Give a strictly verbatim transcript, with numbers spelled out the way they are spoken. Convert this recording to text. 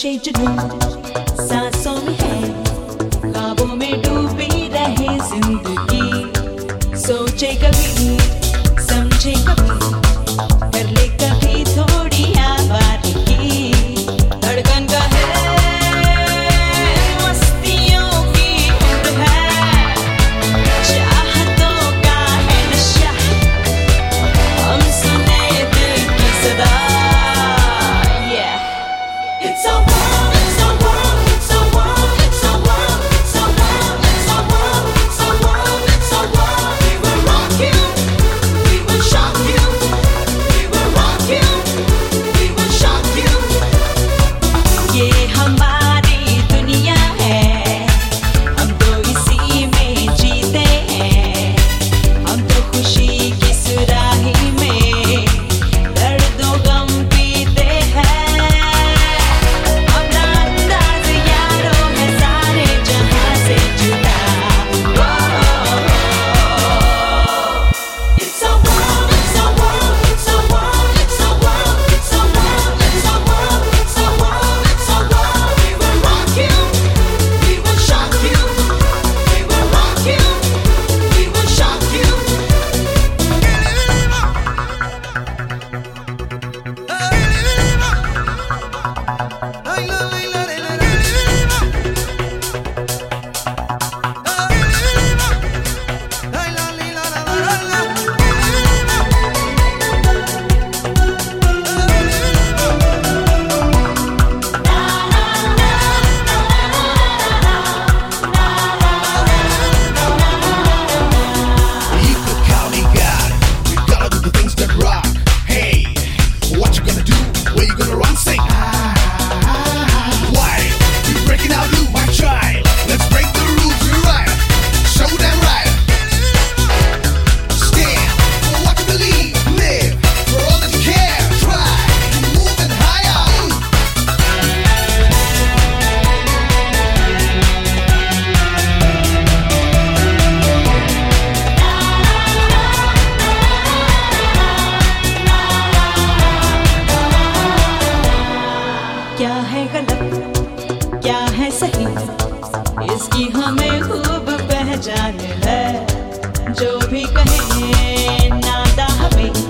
जोशे जुनून सांसों में है, ख्वाबों में डूबी रहे जिंदगी। सोचे कभी समझे कभी, कर ले कभी थोड़ी आवारगी। धड़कन का है मस्तियों की उम्र है, चाहतों का है नशा, हम सुने दिल की सदा। It's a world, it's a world, it's a world, it's a world, it's a world, it's a world, it's a world, it's a world. We will rock you, we will shock you, we will rock you, we will shock you. ये हमारी दुनिया है, हम तो इसी में जीते हैं, हम तो खुशी की सुराही में दर्दों गम पीते हैं। क्या है गलत क्या है सही, इसकी हमें खूब पहचान है। जो भी कहे नादा हमें